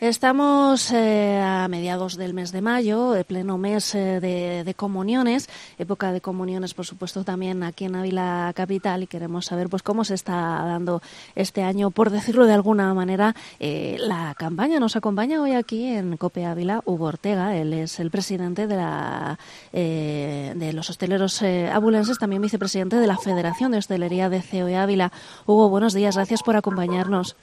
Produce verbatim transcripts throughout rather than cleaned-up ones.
Estamos eh, a mediados del mes de mayo, el pleno mes eh, de, de comuniones, época de comuniones, por supuesto, también aquí en Ávila Capital, y queremos saber pues cómo se está dando este año, por decirlo de alguna manera, eh, la campaña. Nos acompaña hoy aquí en COPE Ávila Hugo Ortega. Él es el presidente de la eh, de los hosteleros eh, abulenses, también vicepresidente de la Federación de Hostelería de C O E Ávila. Hugo, buenos días, gracias por acompañarnos.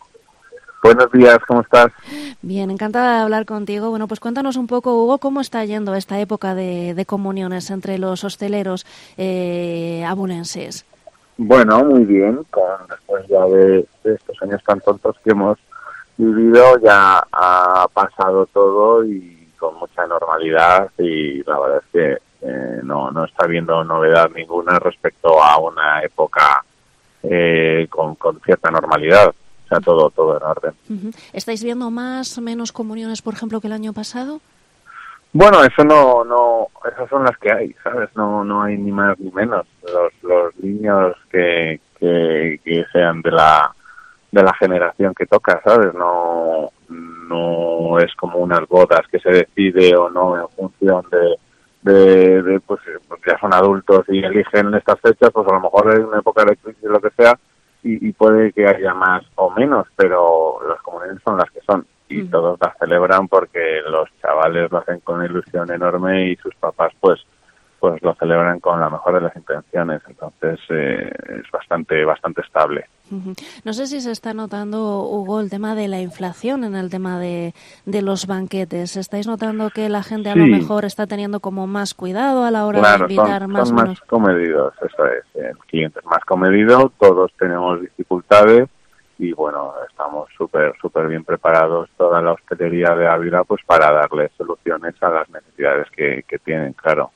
Buenos días, ¿cómo estás? Bien, encantada de hablar contigo. Bueno, pues cuéntanos un poco, Hugo, cómo está yendo esta época de, de comuniones entre los hosteleros eh, abulenses. Bueno, muy bien, con, después ya de, de estos años tan tontos que hemos vivido, ya ha pasado todo y con mucha normalidad, y la verdad es que eh, no, no está habiendo novedad ninguna respecto a una época eh, con, con cierta normalidad. O sea, todo, todo en orden. Uh-huh. ¿Estáis viendo más o menos comuniones, por ejemplo, que el año pasado? Bueno, eso no, no, esas son las que hay, ¿sabes? No, no hay ni más ni menos. Los, los niños que, que, que sean de la, de la generación que toca, ¿sabes? No, no es como unas bodas que se decide o no en función de, de, de pues, pues ya son adultos y eligen estas fechas, pues a lo mejor es una época de crisis o lo que sea, y, y puede que haya más o menos, pero las comuniones son las que son, y mm. todos las celebran porque los chavales lo hacen con ilusión enorme y sus papás pues pues lo celebran con la mejor de las intenciones. Entonces eh, es bastante bastante estable. Uh-huh. No sé si se está notando, Hugo, el tema de la inflación en el tema de, de los banquetes. ¿Estáis notando que la gente a sí. lo mejor está teniendo como más cuidado a la hora claro, de invitar son, más son o menos? más comedidos, eso es. El cliente es más comedido, todos tenemos dificultades y bueno, estamos súper súper bien preparados, toda la hostelería de Ávila, pues para darles soluciones a las necesidades que, que tienen, claro.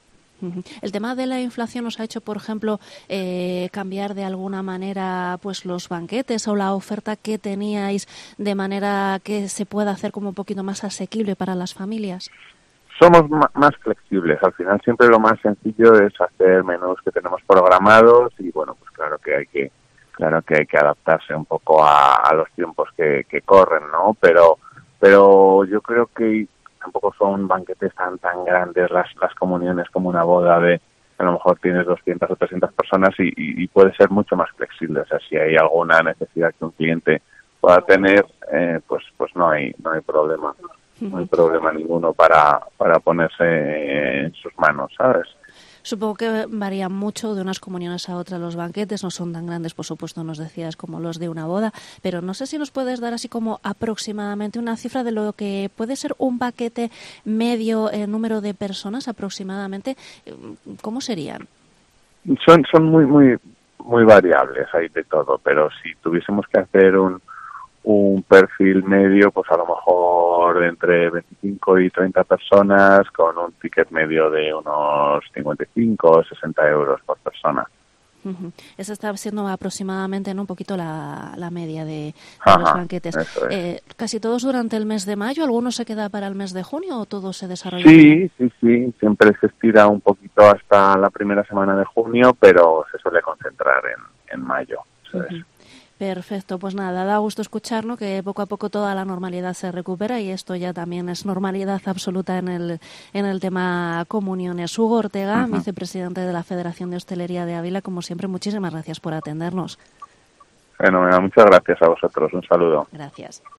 El tema de la inflación os ha hecho, por ejemplo, eh, cambiar de alguna manera pues los banquetes o la oferta que teníais, de manera que se pueda hacer como un poquito más asequible para las familias. Somos m- más flexibles. Al final siempre lo más sencillo es hacer menús que tenemos programados y bueno, pues claro que hay que claro que hay que adaptarse un poco a, a los tiempos que, que corren, ¿no? Pero pero yo creo que tampoco son banquetes tan tan grandes las las comuniones como una boda de a lo mejor tienes doscientas o trescientas personas y, y, y puede ser mucho más flexible. O sea, si hay alguna necesidad que un cliente pueda tener, eh, pues pues no hay no hay problema. No hay problema ninguno para, para ponerse en sus manos, ¿sabes? Supongo que varían mucho de unas comuniones a otras los banquetes, no son tan grandes, por supuesto, nos decías, como los de una boda, pero no sé si nos puedes dar así como aproximadamente una cifra de lo que puede ser un banquete medio en número de personas aproximadamente. ¿Cómo serían? Son, son muy, muy, muy variables, hay de todo, pero si tuviésemos que hacer un un perfil medio, pues a lo mejor entre veinticinco y treinta personas con un ticket medio de unos cincuenta y cinco o sesenta euros por persona. Uh-huh. Esa está siendo aproximadamente, ¿no?, un poquito la, la media de, de Ajá, los banquetes. Eso es. Eh, ¿Casi todos durante el mes de mayo? ¿Alguno se queda para el mes de junio o todo se desarrolla? Sí, sí, sí. Siempre se estira un poquito hasta la primera semana de junio, pero se suele concentrar en, en mayo. Eso Uh-huh. es. Perfecto, pues nada, da gusto escucharnos que poco a poco toda la normalidad se recupera y esto ya también es normalidad absoluta en el en el tema comuniones. Hugo Ortega, uh-huh. vicepresidente de la Federación de Hostelería de Ávila, como siempre, muchísimas gracias por atendernos. Fenomenal, muchas gracias a vosotros, un saludo. Gracias.